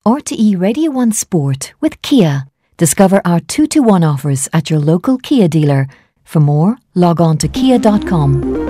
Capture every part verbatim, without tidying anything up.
R T E Radio one Sport with Kia. Discover our two to one offers at your local Kia dealer. For more, log on to kia dot com.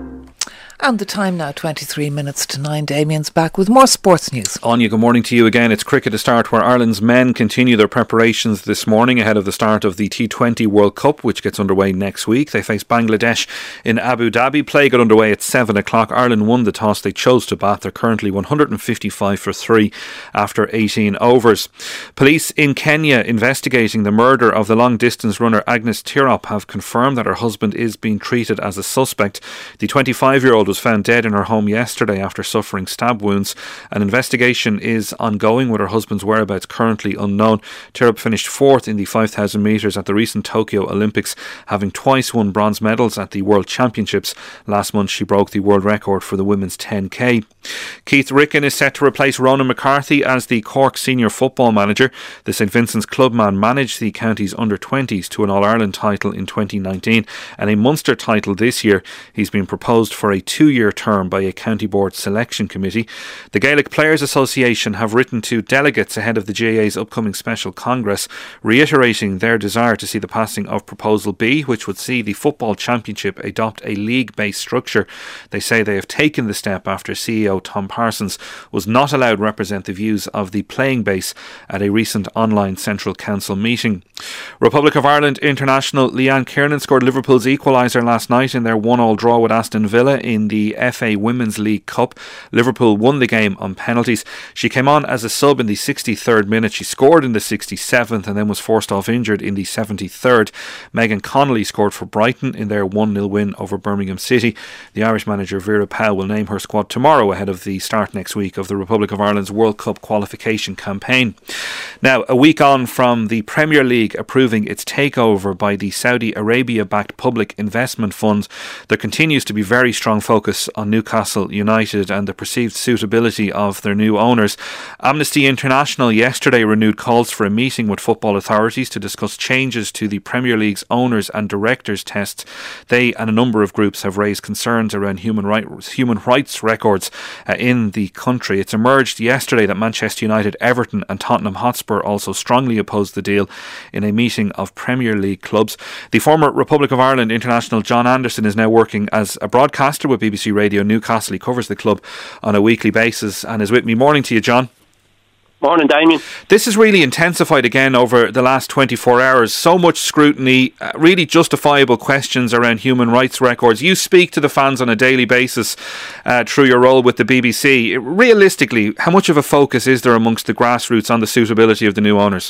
And the time now, twenty-three minutes to nine. Damien's back with more sports news. Anya, good morning to you again. It's cricket to start, where Ireland's men continue their preparations this morning ahead of the start of the T twenty World Cup, which gets underway next week. They face Bangladesh in Abu Dhabi. Play got underway at seven o'clock. Ireland won the toss. They chose to bat. They're currently one hundred fifty-five for three after eighteen overs. Police in Kenya investigating the murder of the long-distance runner Agnes Tirop have confirmed that her husband is being treated as a suspect. The twenty-five-year-old was found dead in her home yesterday after suffering stab wounds. An investigation is ongoing with her husband's whereabouts currently unknown. Tirop finished fourth in the five thousand metres at the recent Tokyo Olympics, having twice won bronze medals at the World Championships. Last month she broke the world record for the women's ten K. Keith Ricken is set to replace Ronan McCarthy as the Cork senior football manager. The St Vincent's clubman managed the county's under twenties to an All-Ireland title in twenty nineteen and a Munster title this year. He's been proposed for a two-year term by a county board selection committee. The Gaelic Players Association have written to delegates ahead of the G A A's upcoming special congress, reiterating their desire to see the passing of Proposal B, which would see the Football Championship adopt a league-based structure. They say they have taken the step after C E O Tom Parsons was not allowed to represent the views of the playing base at a recent online Central Council meeting. Republic of Ireland international Leanne Kiernan scored Liverpool's equaliser last night in their one-all draw with Aston Villa in the F A Women's League Cup. Liverpool won the game on penalties. She came on as a sub in the sixty-third minute. She scored in the sixty-seventh and then was forced off injured in the seventy-third. Megan Connolly scored for Brighton in their one nil win over Birmingham City. The Irish manager Vera Pauw will name her squad tomorrow ahead of the start next week of the Republic of Ireland's World Cup qualification campaign. Now, a week on from the Premier League approving its takeover by the Saudi Arabia-backed public investment fund, there continues to be very strong focus on Newcastle United and the perceived suitability of their new owners. Amnesty International yesterday renewed calls for a meeting with football authorities to discuss changes to the Premier League's owners and directors tests. They and a number of groups have raised concerns around human rights, human rights records uh, in the country. It's emerged yesterday that Manchester United, Everton and Tottenham Hotspur also strongly opposed the deal in a meeting of Premier League clubs. The former Republic of Ireland international John Anderson is now working as a broadcaster with B B C Radio Newcastle. He covers the club on a weekly basis and is with me. Morning to you, John. Morning, Damien. This has really intensified again over the last twenty-four hours. So much scrutiny, uh, really justifiable questions around human rights records. You speak to the fans on a daily basis uh, through your role with the B B C. Realistically, how much of a focus is there amongst the grassroots on the suitability of the new owners?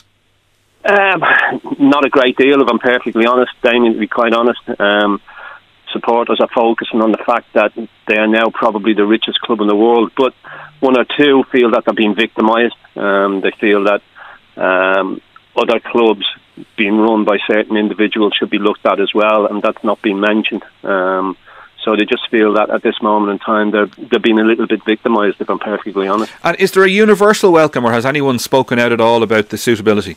Um, not a great deal, if I'm perfectly honest, Damien, to be quite honest. Um, supporters are focusing on the fact that they are now probably the richest club in the world, but one or two feel that they're being victimised. Um, they feel that um, other clubs being run by certain individuals should be looked at as well, and that's not being mentioned. Um, so they just feel that at this moment in time they're, they're being a little bit victimised, if I'm perfectly honest. And is there a universal welcome, or has anyone spoken out at all about the suitability?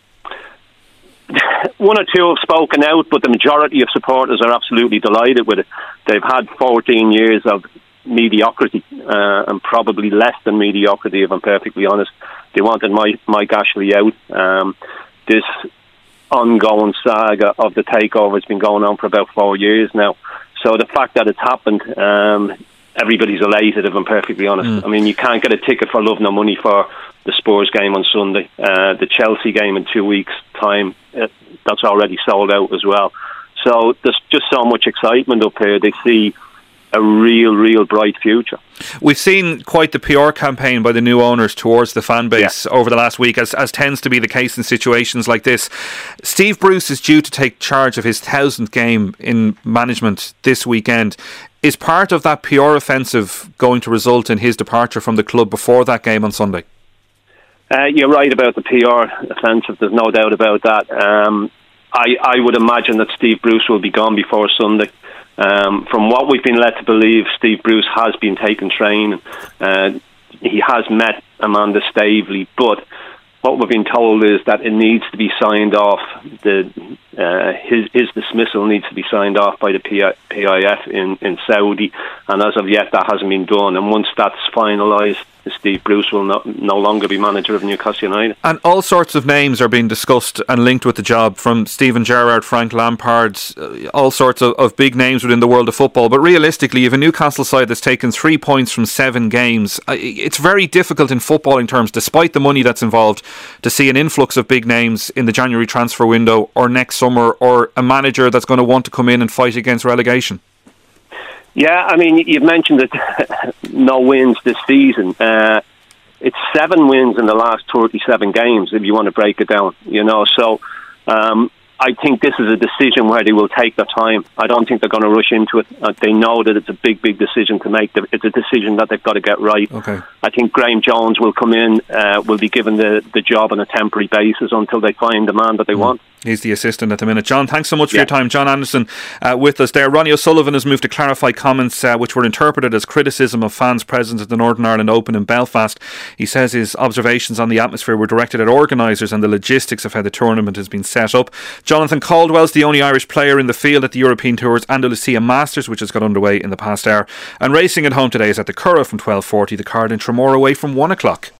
One or two have spoken out, but the majority of supporters are absolutely delighted with it. They've had fourteen years of mediocrity, uh, and probably less than mediocrity, if I'm perfectly honest. They wanted Mike, Mike Ashley out. Um, this ongoing saga of the takeover has been going on for about four years now. So the fact that it's happened, um, everybody's elated, if I'm perfectly honest. Mm. I mean, you can't get a ticket for love nor money for the Spurs game on Sunday. Uh, the Chelsea game in two weeks' time, uh, that's already sold out as well. So there's just so much excitement up here. They see a real, real bright future. We've seen quite the P R campaign by the new owners towards the fan base yeah. over the last week, as, as tends to be the case in situations like this. Steve Bruce is due to take charge of his thousandth game in management this weekend. Is part of that P R offensive going to result in his departure from the club before that game on Sunday? Uh, you're right about the P R offensive, there's no doubt about that. Um, I, I would imagine that Steve Bruce will be gone before Sunday. Um, from what we've been led to believe, Steve Bruce has been taking training. Uh, he has met Amanda Staveley, but what we've been told is that it needs to be signed off. The uh, his, his dismissal needs to be signed off by the P I F in, in Saudi, and as of yet that hasn't been done. And once that's finalised, Steve Bruce will no, no longer be manager of Newcastle United. And all sorts of names are being discussed and linked with the job, from Steven Gerrard, Frank Lampard, uh, all sorts of, of big names within the world of football. But realistically, you have a Newcastle side that's taken three points from seven games. It's very difficult in footballing terms, despite the money that's involved, to see an influx of big names in the January transfer window or next summer, or a manager that's going to want to come in and fight against relegation. Yeah, I mean, you've mentioned that no wins this season. Uh, it's seven wins in the last thirty-seven games, if you want to break it down. You know, so um, I think this is a decision where they will take their time. I don't think they're going to rush into it. Uh, they know that it's a big, big decision to make. It's a decision that they've got to get right. Okay. I think Graham Jones will come in, uh, will be given the, the job on a temporary basis until they find the man that they mm. want. He's the assistant at the minute. John, thanks so much for yeah. your time. John Anderson uh, with us there. Ronnie O'Sullivan has moved to clarify comments uh, which were interpreted as criticism of fans present at the Northern Ireland Open in Belfast. He says his observations on the atmosphere were directed at organisers and the logistics of how the tournament has been set up. Jonathan Caldwell's the only Irish player in the field at the European Tour's Andalusia Masters, which has got underway in the past hour. And racing at home today is at the Curragh from twelve forty, the card in Tramore away from one o'clock.